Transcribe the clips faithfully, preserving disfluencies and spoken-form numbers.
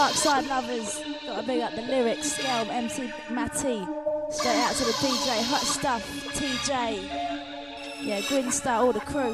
Dark Side lovers, gotta big up the lyrics, Scale, M C Matty. Straight out to the D J, Hot Stuff, T J. Yeah, Gwinstar, all the crew.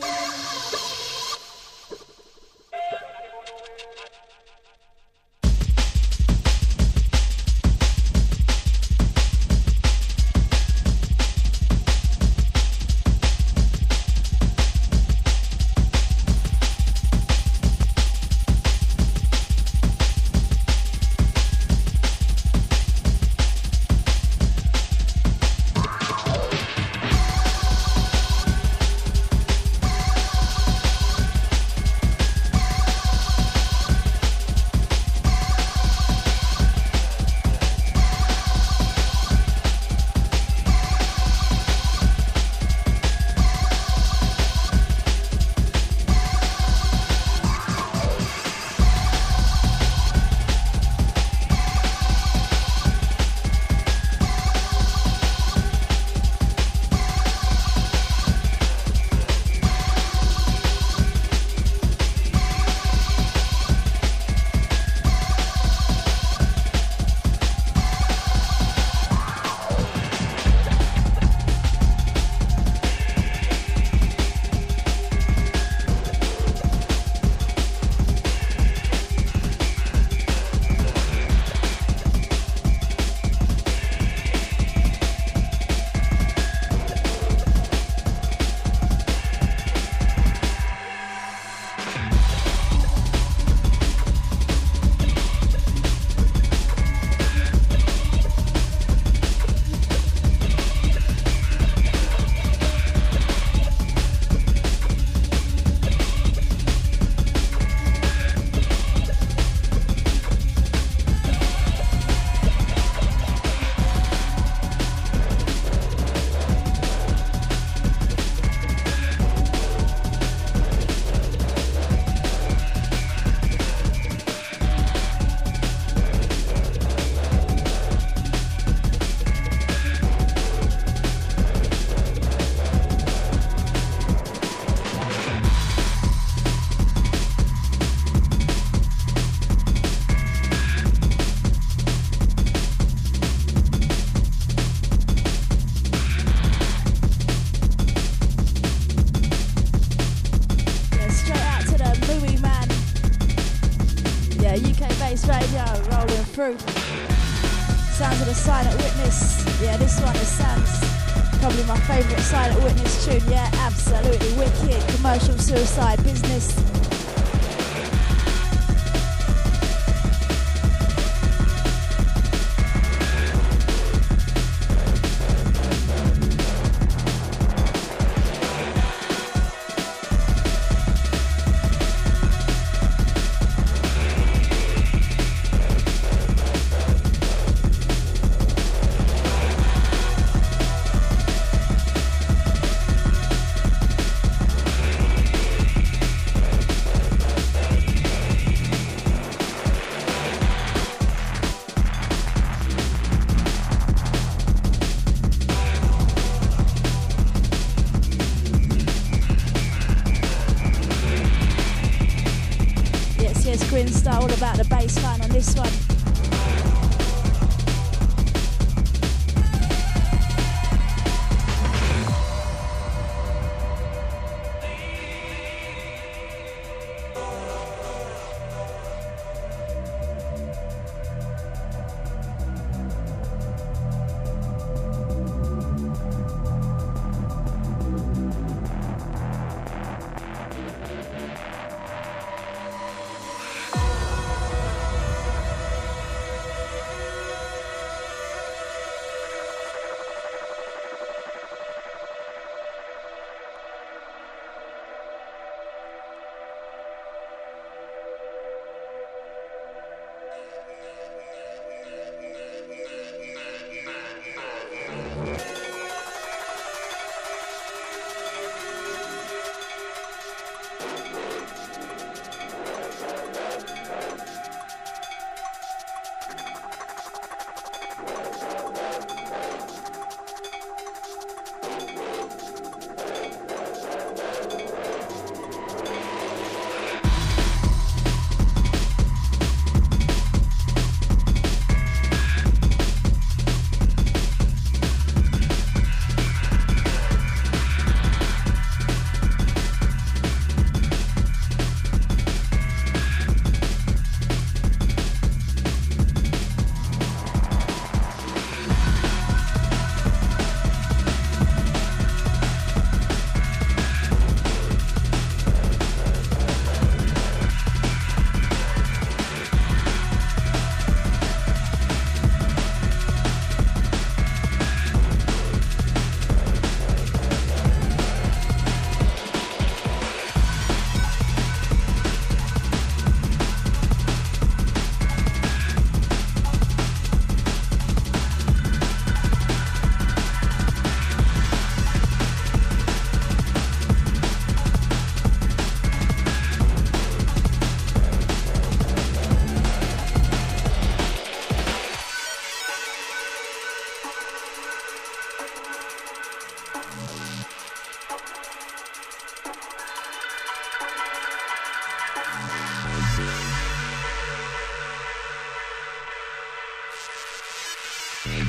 Sounds of the Silent Witness. Yeah, this one is Sam's. Probably my favourite Silent Witness tune. Yeah, absolutely wicked. Commercial Suicide Business.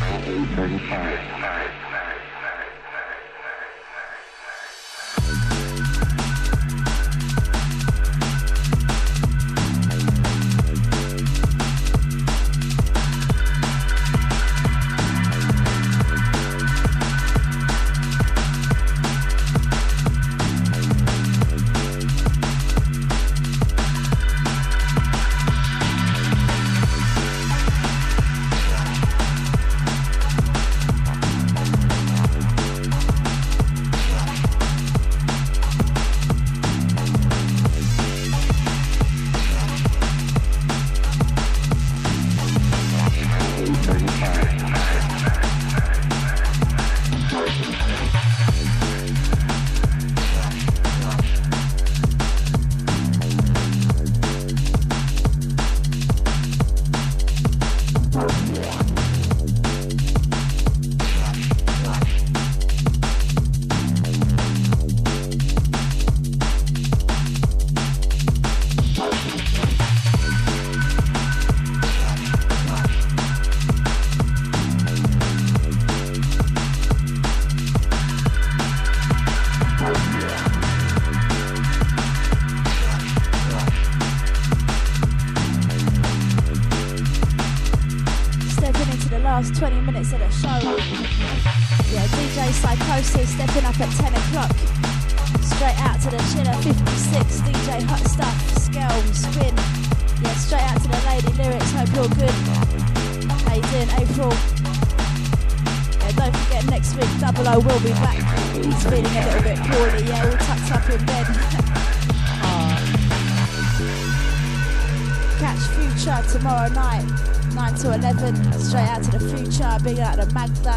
twenty minutes of the show. Yeah, D J Psychosis stepping up at ten o'clock. Straight out to the Chiller fifty-six, D J Hot Stuff, Skelm, Spin. Yeah, straight out to the Lady Lyrics, hope you're good. How you doing, April? Yeah, don't forget next week, Double O will be back. He's feeling a little bit poorly, yeah, all tucked up in bed. Catch Future tomorrow night. nine to eleven, straight out to the Future, big out to Magda.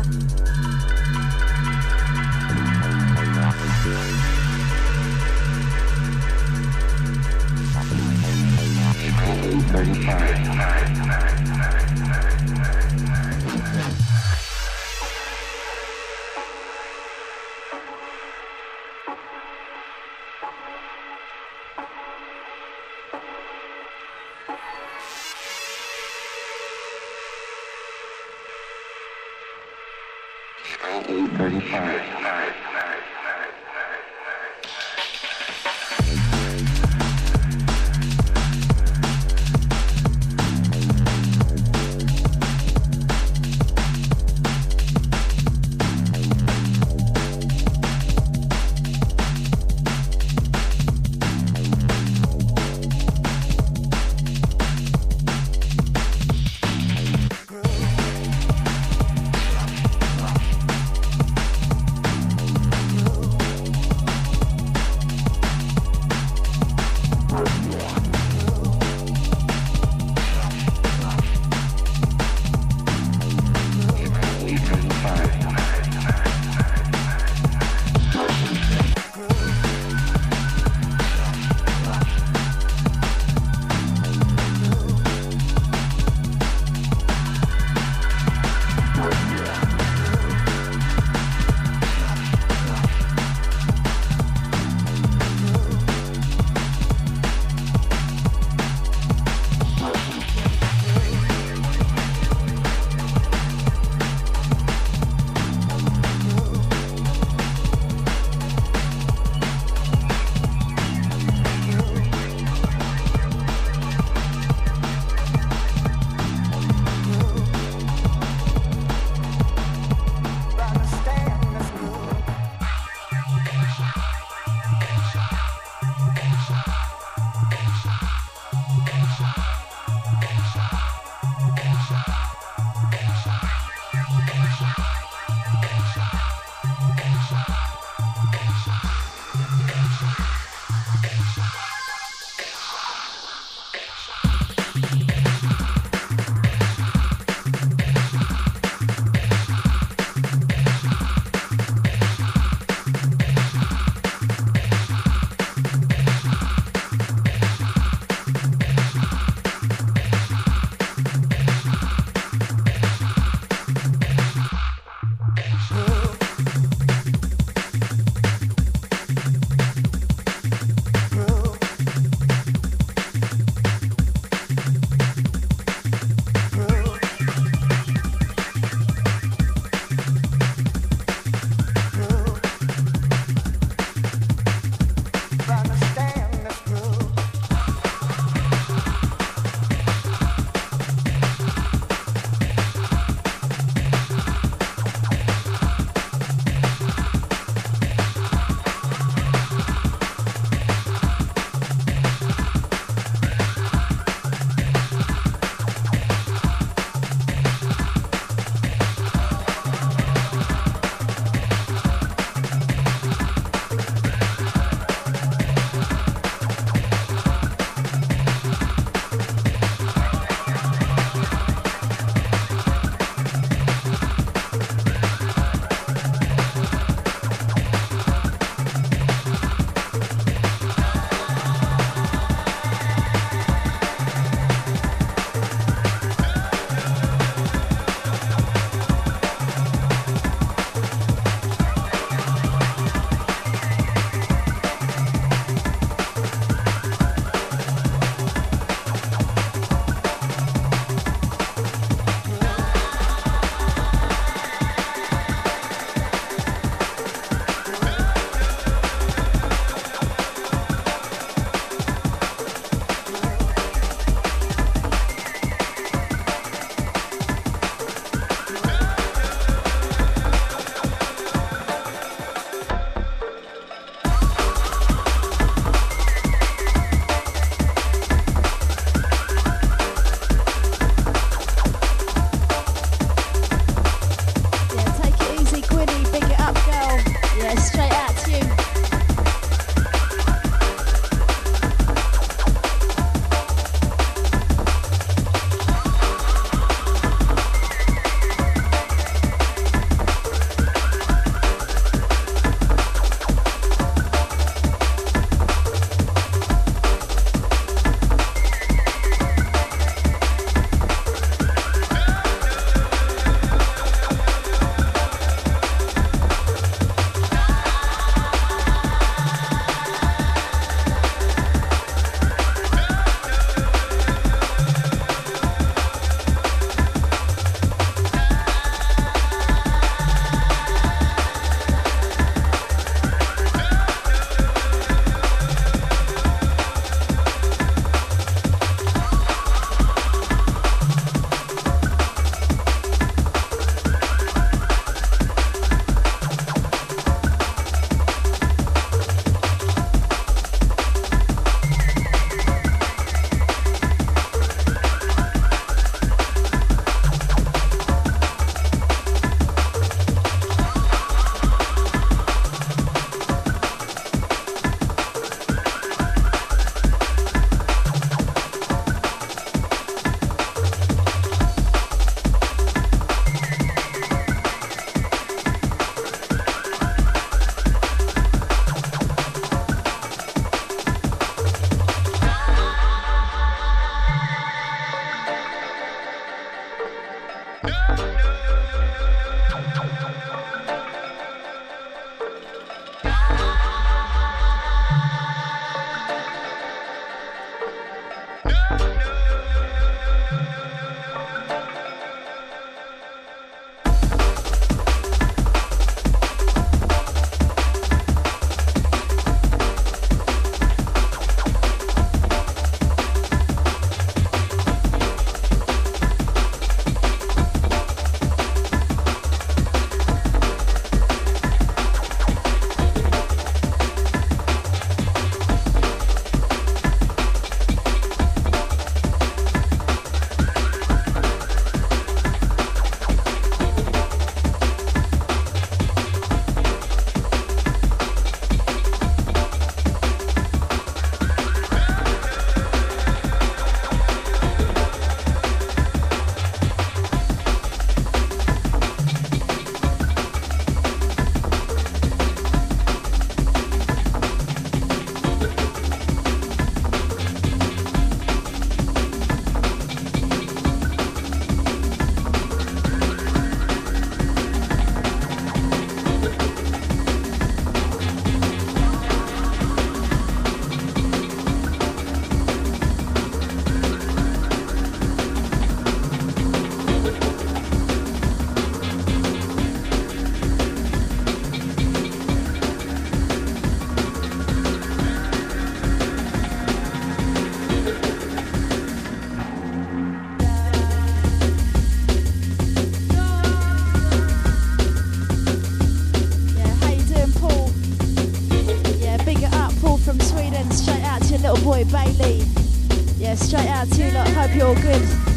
Bailey. Yeah, straight out to you lot. Hope you're all good.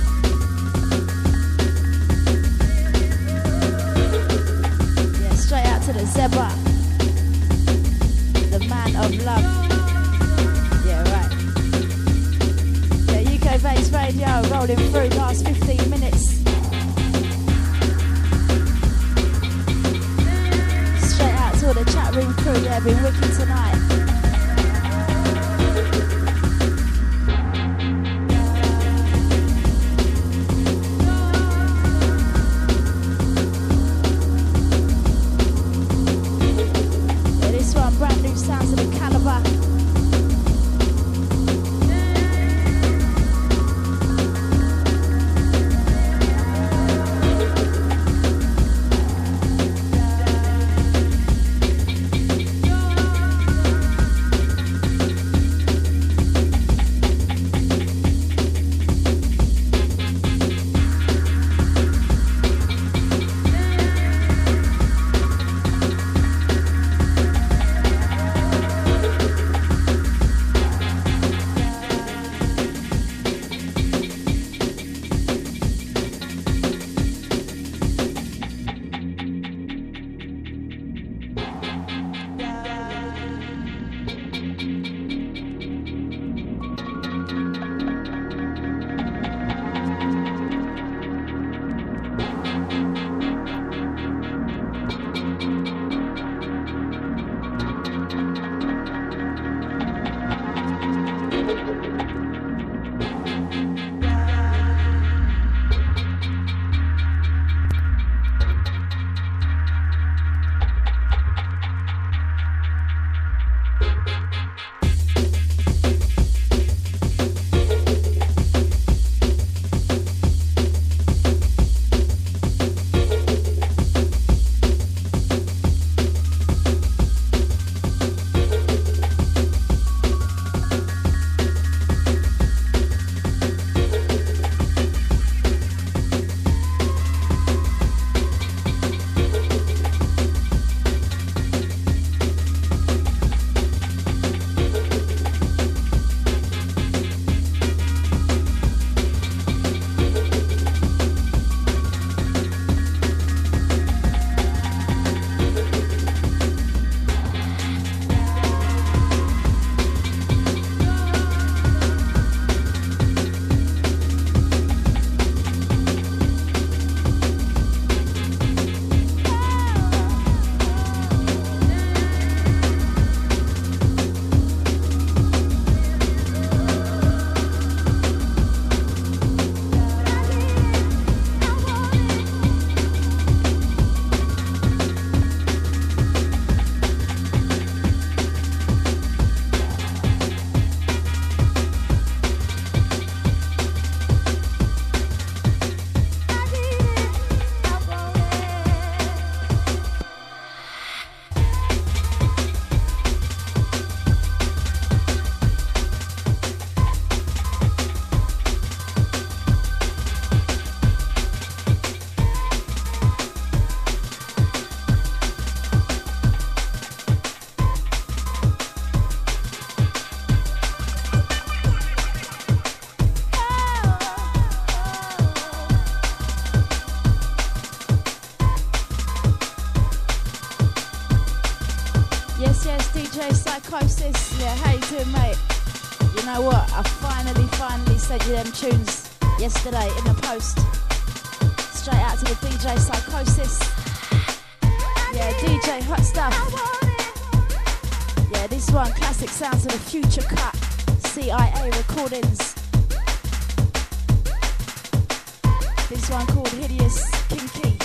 Yeah, straight out to the Zebra, the man of love. Yeah, right. Yeah, U K Bass Radio rolling through last fifteen minutes. Straight out to all the chat room crew. Yeah, been wicked tonight. Sounds of the Caliber. Yes, yes, D J Psychosis. Yeah, how you doing, mate? You know what? I finally, finally sent you them tunes yesterday in the post. Straight out to the D J Psychosis. Yeah, D J Hot Stuff. Yeah, this one, classic sounds of the Future Cut. C I A Recordings. This one called Hideous Kinky.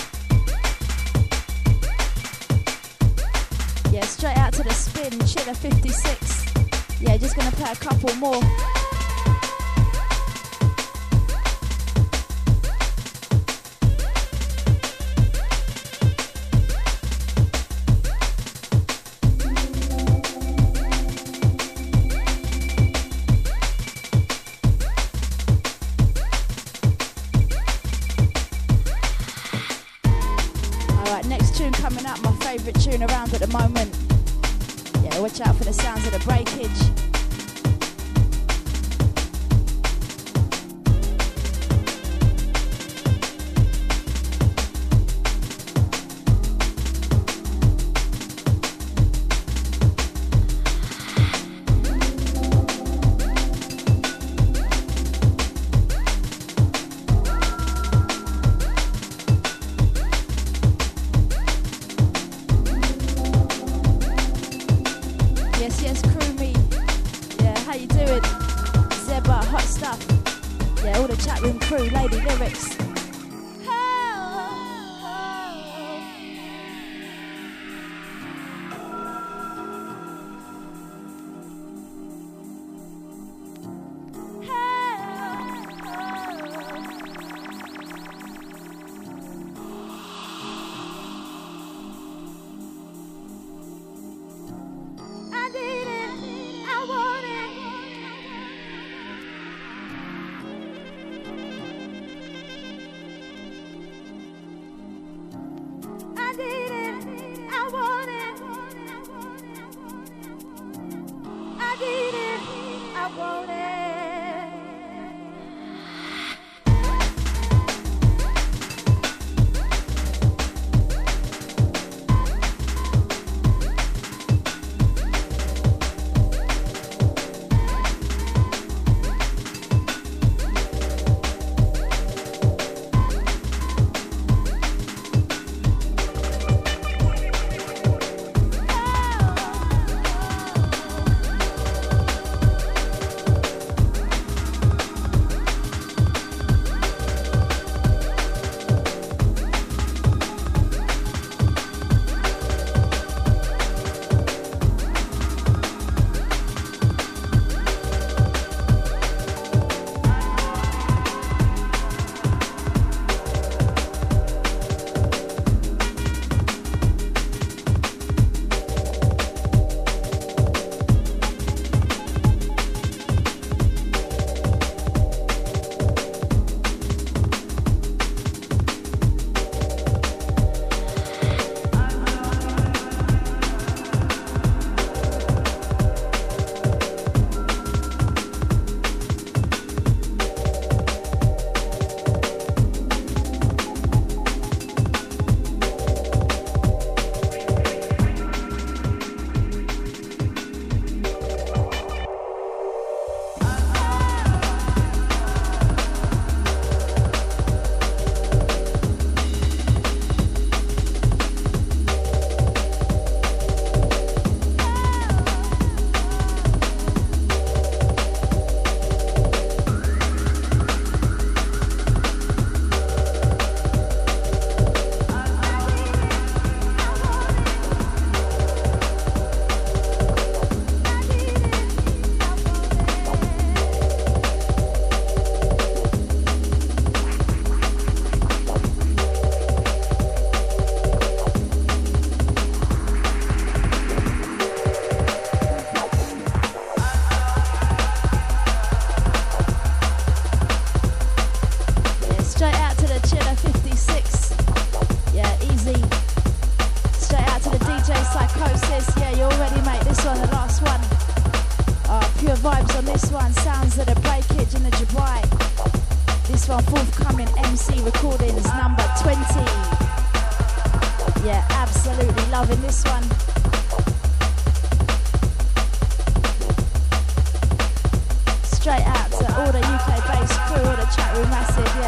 Yeah, straight out to the Spin, Chiller fifty-six. Yeah, just gonna play a couple more. Coming up, my favourite tune around at the moment. Yeah, watch out for the sounds of the breakage.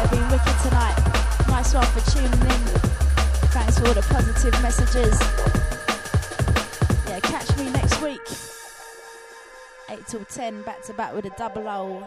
Yeah, been wicked tonight. Nice one for tuning in. Thanks for all the positive messages. Yeah, catch me next week. eight till ten, back to back with a double O.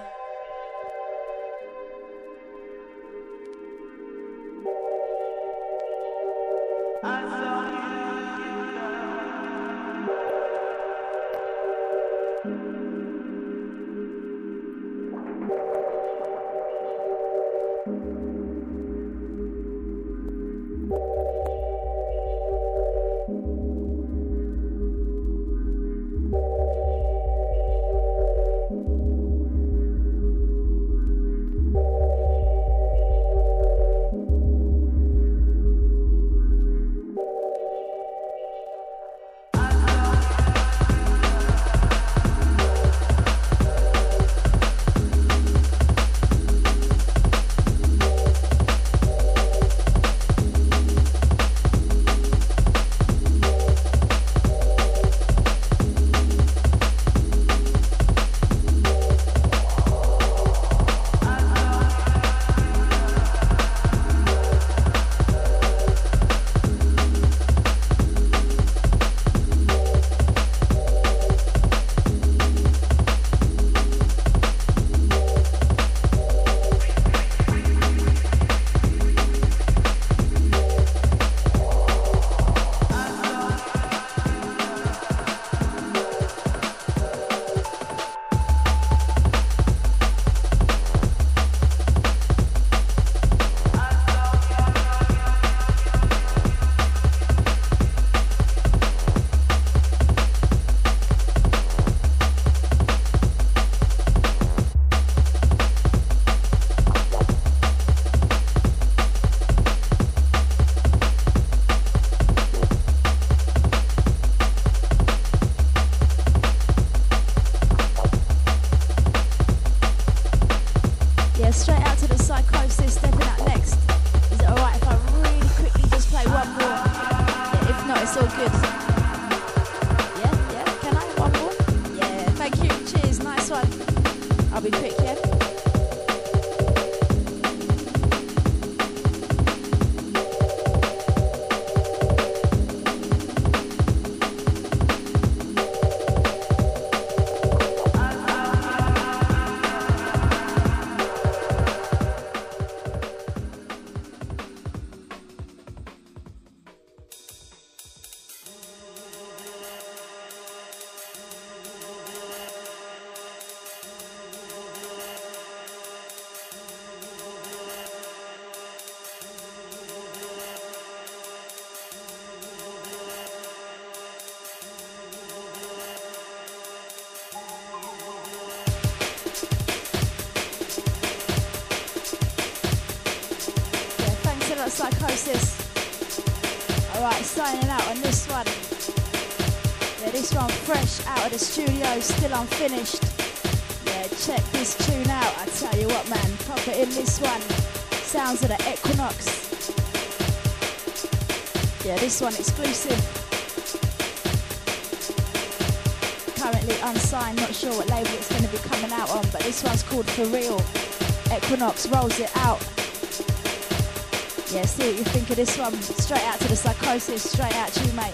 Psychosis. Alright, signing out on this one. Yeah, this one fresh out of the studio, still unfinished. Yeah, check this tune out. I tell you what, man, pop it in this one. Sounds of the Equinox. Yeah, this one exclusive. Currently unsigned, not sure what label it's going to be coming out on, but this one's called For Real. Equinox rolls it out. Yeah, see what you think of this one. Straight out to the Psychosis, straight out to you, mate.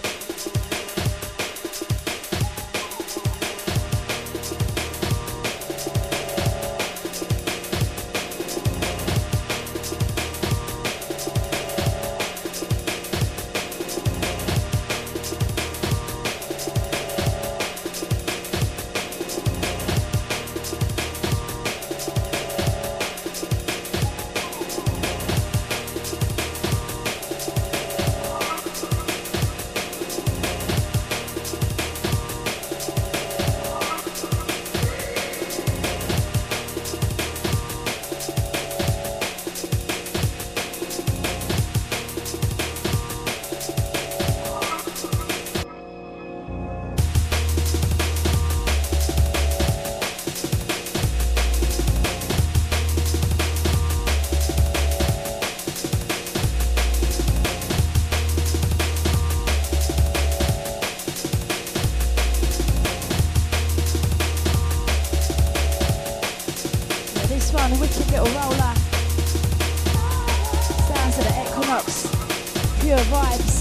pure vibes.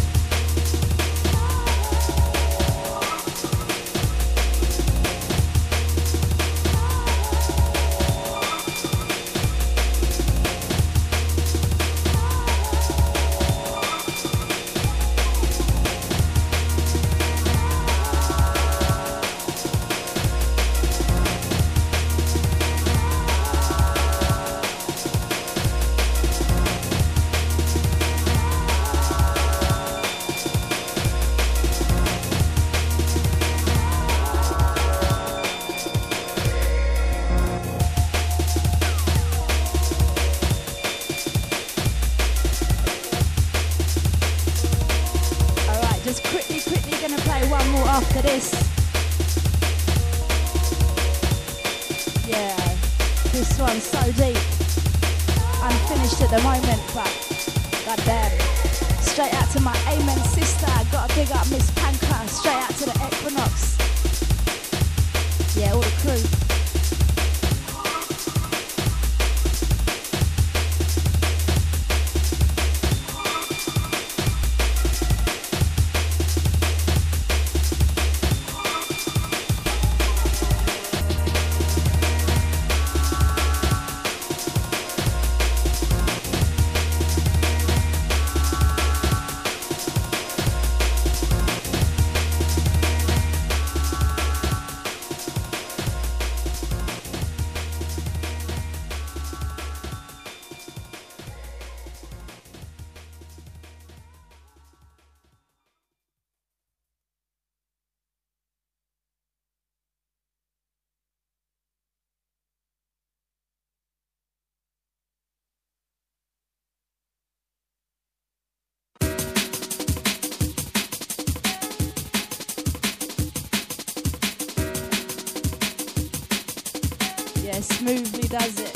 Smoothly does it.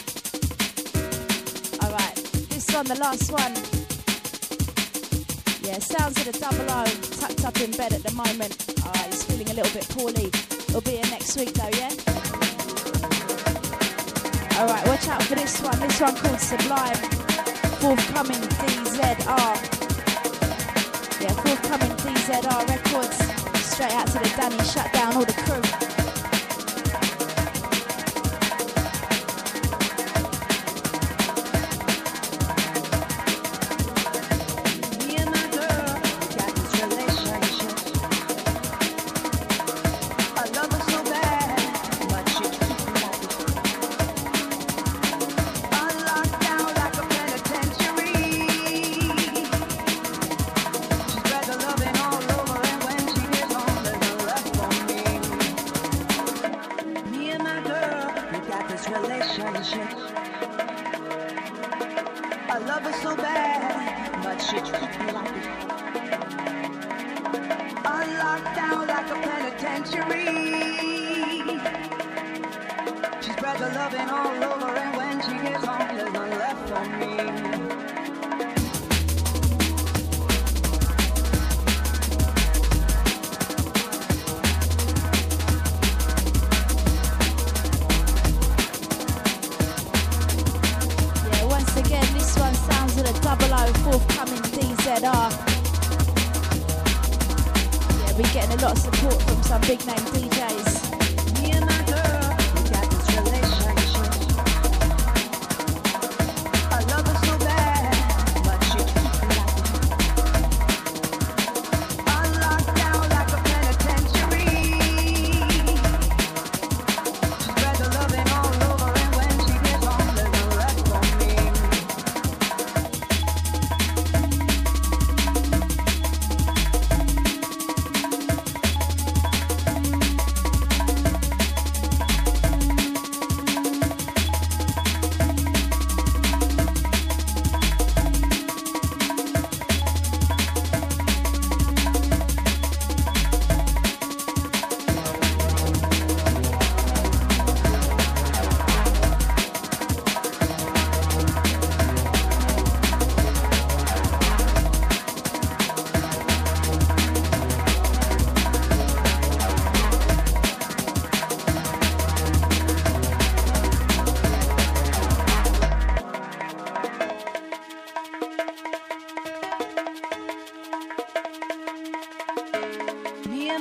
Alright, this one, the last one. Yeah, sounds of the double O, tucked up in bed at the moment. Alright, he's feeling a little bit poorly. He'll be here next week though, yeah? Alright, watch out for this one. This one called Sublime. Forthcoming D Z R. Yeah, forthcoming D Z R Records. Straight out to the Danny, shut down all the crew.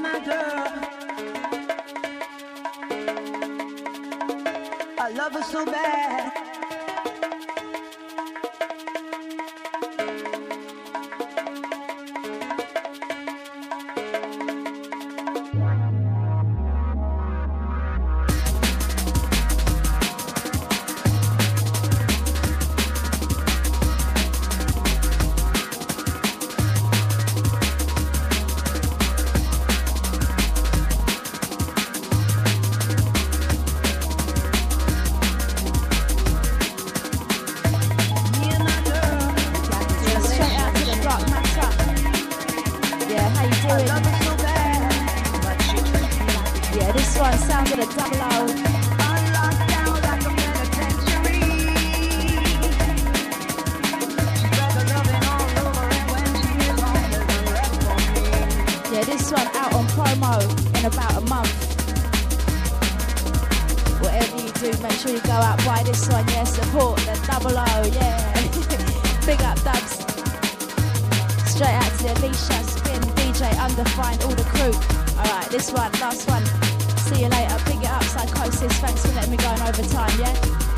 my girl. I love her so bad. Last one. See you later. Big it up, Psychosis. Thanks for letting me go in overtime, yeah?